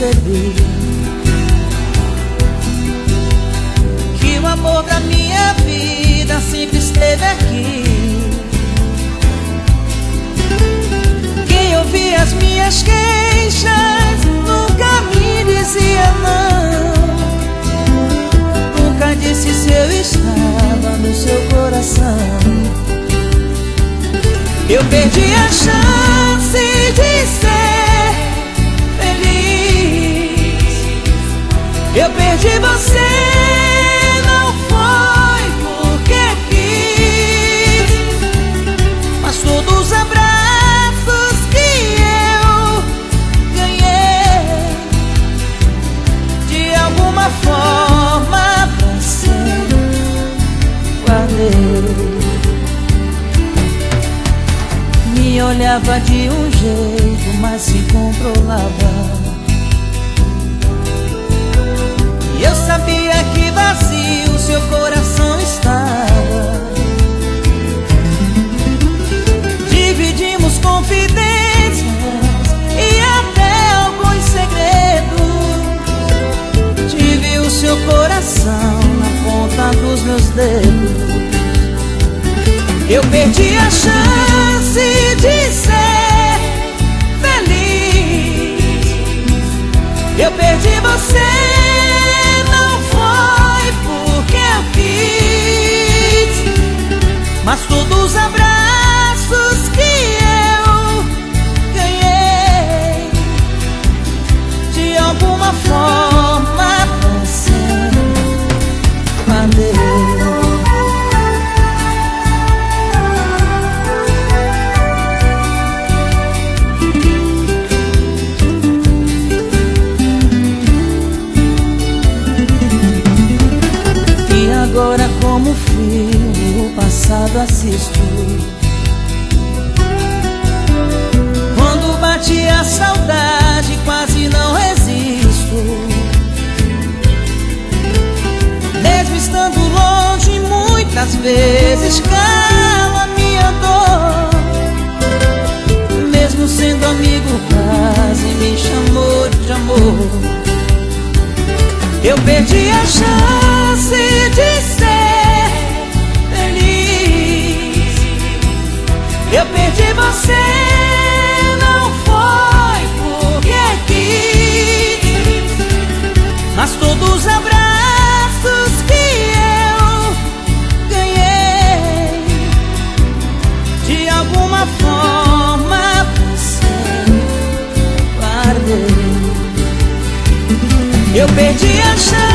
percebi que o amor da minha vida sempre esteve aqui. Quem ouvia as minhas queixas nunca me dizia não, nunca disse se eu estava no seu coração. Eu perdi a chance de ser feliz. Eu perdi você, não foi porque quis, mas todos os abraços que eu ganhei, de alguma forma você guardei. Me olhava de um jeito, mas se controlava. E eu sabia que vazio seu coração estava. Dividimos confidências e até alguns segredos. Tive o seu coração na ponta dos meus dedos. Eu perdi a chance de ser feliz. Eu perdi você, não foi porque eu quis, mas todos os abraços que eu ganhei, de alguma forma você guardei. Agora como filme o passado assisto. Quando bate a saudade quase não resisto. Mesmo estando longe muitas vezes cala minha dor. Mesmo sendo amigo quase me chamou de amor. Eu perdi a chance de ser feliz. Eu perdi você, não foi porque quis, mas todos os abraços que eu ganhei, de alguma forma você guardei. Eu perdi a chance